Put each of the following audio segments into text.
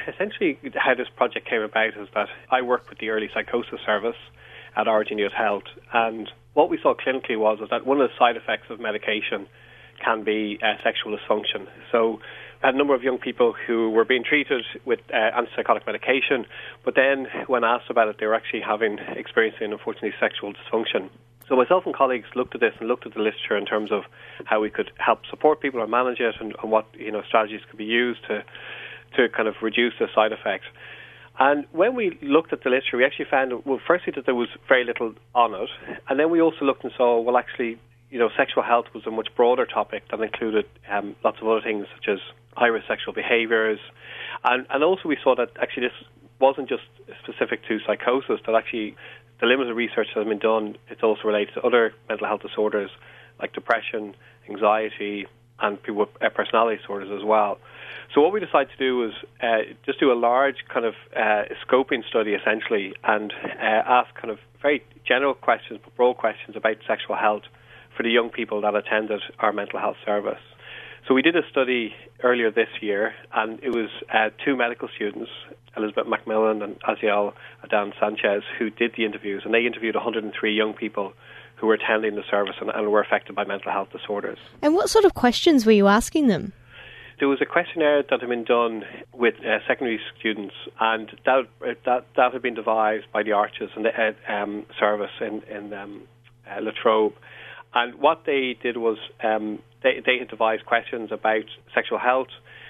essentially how this project came about is that I worked with the early psychosis service at Origin Youth Health, and what we saw clinically was that one of the side effects of medication can be sexual dysfunction. So we had a number of young people who were being treated with antipsychotic medication, but then when asked about it, they were actually experiencing, unfortunately, sexual dysfunction. So myself and colleagues looked at this and looked at the literature in terms of how we could help support people or manage it, and what strategies could be used to kind of reduce the side effects. And when we looked at the literature, we actually found, well, firstly, that there was very little on it, and then we also looked and saw, well, actually, sexual health was a much broader topic that included lots of other things such as high-risk sexual behaviours, and also we saw that actually this wasn't just specific to psychosis, that actually the limited research that has been done, it's also related to other mental health disorders like depression, anxiety, and people with personality disorders as well. So what we decided to do was just do a large kind of scoping study essentially, and ask kind of very general questions, but broad questions about sexual health for the young people that attended our mental health service. So we did a study earlier this year, and it was 2 medical students, Elizabeth Macmillan and Aziel Adan Sanchez, who did the interviews, and they interviewed 103 young people who were attending the service and were affected by mental health disorders. And what sort of questions were you asking them? There was a questionnaire that had been done with secondary students, and that had been devised by the Arches and the service in La Trobe. And what they did was they had devised questions about sexual health,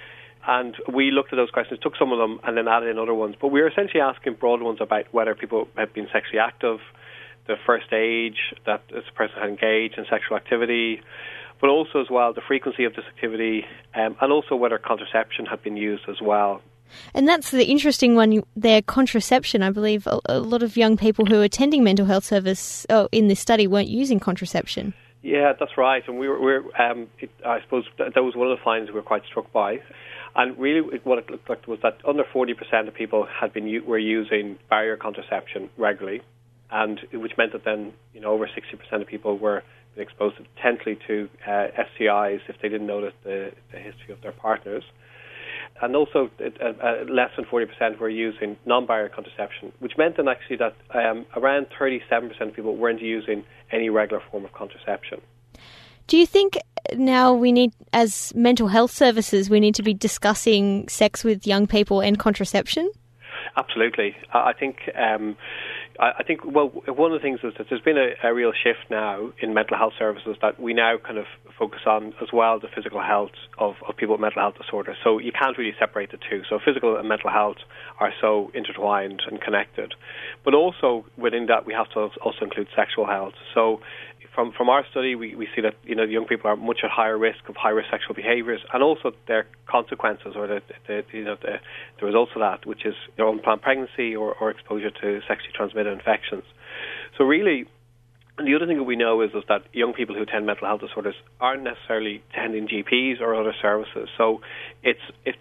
and we looked at those questions, took some of them and then added in other ones. But we were essentially asking broad ones about whether people had been sexually active, the first age that this person had engaged in sexual activity, but also as well the frequency of this activity, and also whether contraception had been used as well. And that's the interesting one there, contraception. I believe a lot of young people who are attending mental health service in this study weren't using contraception. Yeah, that's right. And I suppose that was one of the findings we were quite struck by. And really what it looked like was that under 40% of people were using barrier contraception regularly, and which meant that then over 60% of people were exposed potentially to STIs if they didn't know the history of their partners. And also less than 40% were using non-barrier contraception, which meant then actually that around 37% of people weren't using any regular form of contraception. Do you think now we need, as mental health services, we need to be discussing sex with young people and contraception? Absolutely. I think well, one of the things is that there's been a real shift now in mental health services, that we now kind of focus on as well the physical health of people with mental health disorders. So you can't really separate the two. So physical and mental health are so intertwined and connected. But also within that we have to also include sexual health. So from our study, we see that young people are much at higher risk of high-risk sexual behaviours, and also their consequences or the results of that, which is unplanned pregnancy or exposure to sexually transmitted infections. So really, the other thing that we know is that young people who attend mental health disorders aren't necessarily attending GPs or other services. So this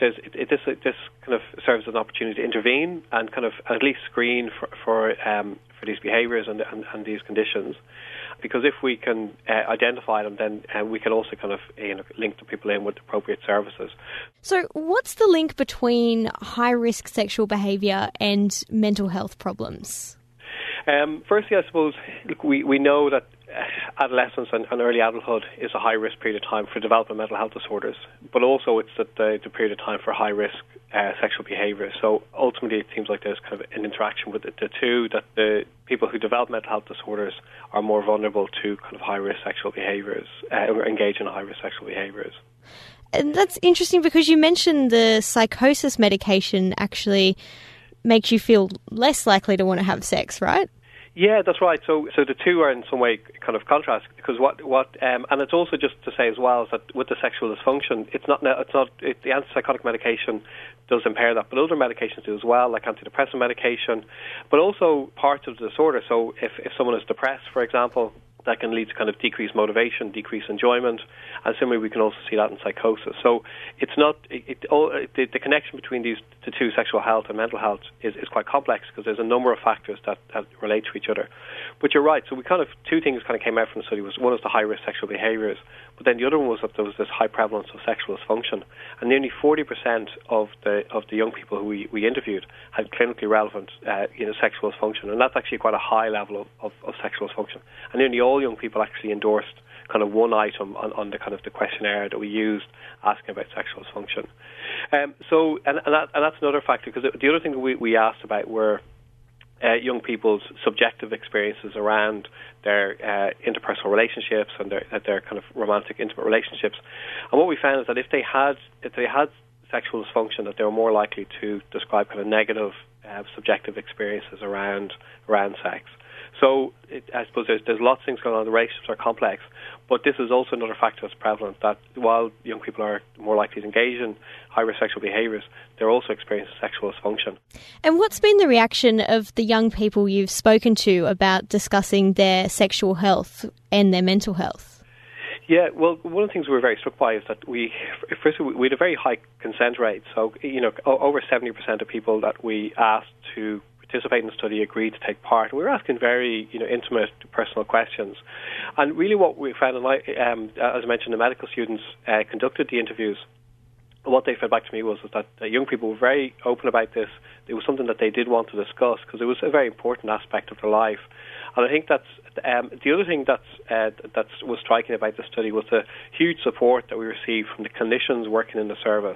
kind of serves as an opportunity to intervene and kind of at least screen for these behaviours and these conditions. Because if we can identify them, then we can also kind of link the people in with appropriate services. So what's the link between high-risk sexual behaviour and mental health problems? Firstly, I suppose we know that adolescence and early adulthood is a high-risk period of time for developing mental health disorders, but also it's the period of time for high-risk sexual behaviour. So ultimately it seems like there's kind of an interaction with the two, that the people who develop mental health disorders are more vulnerable to kind of high-risk sexual behaviours, or engage in high-risk sexual behaviours. And that's interesting because you mentioned the psychosis medication actually makes you feel less likely to want to have sex, right? Yeah, that's right. So the two are in some way kind of contrast, because and it's also just to say as well is that with the sexual dysfunction, the antipsychotic medication does impair that, but other medications do as well, like antidepressant medication, but also parts of the disorder. So if someone is depressed, for example, that can lead to kind of decreased motivation, decreased enjoyment, and similarly we can also see that in psychosis. So it's not the connection between the two, sexual health and mental health, is quite complex, because there's a number of factors that relate to each other. But you're right. So we kind of two things kind of came out from the study. One is the high risk sexual behaviours, But then the other one was that there was this high prevalence of sexual dysfunction, and nearly 40% of the young people who we interviewed had clinically relevant sexual dysfunction, and that's actually quite a high level of sexual dysfunction. And nearly all young people actually endorsed kind of one item on the kind of the questionnaire that we used asking about sexual dysfunction. And that's another factor, because the other thing that we asked about were young people's subjective experiences around their interpersonal relationships and their kind of romantic, intimate relationships. And what we found is that if they had sexual dysfunction, that they were more likely to describe kind of negative subjective experiences around sex. So I suppose there's lots of things going on. The relationships are complex, but this is also another factor that's prevalent, that while young people are more likely to engage in high-risk sexual behaviours, they're also experiencing sexual dysfunction. And what's been the reaction of the young people you've spoken to about discussing their sexual health and their mental health? Yeah, well, one of the things we were very struck by is that we had a very high consent rate. So, over 70% of people that we asked to participate in the study agreed to take part. We were asking very, intimate, personal questions. And really what we found, and as I mentioned, the medical students conducted the interviews. What they fed back to me was that young people were very open about this. It was something that they did want to discuss because it was a very important aspect of their life. And I think that's the other thing that was striking about the study was the huge support that we received from the clinicians working in the service.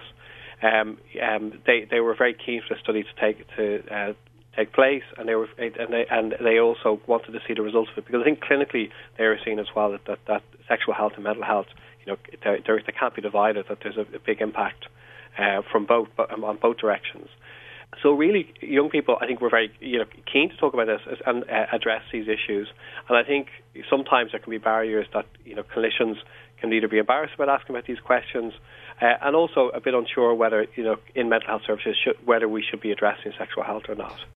They were very keen for the study to take place, and they also wanted to see the results of it, because I think clinically they were seeing as well that sexual health and mental health, they can't be divided. That there's a big impact from both on both directions. So really, young people, I think, were very keen to talk about this and address these issues. And I think sometimes there can be barriers that clinicians can either be embarrassed about asking about these questions, and also a bit unsure whether in mental health services whether we should be addressing sexual health or not.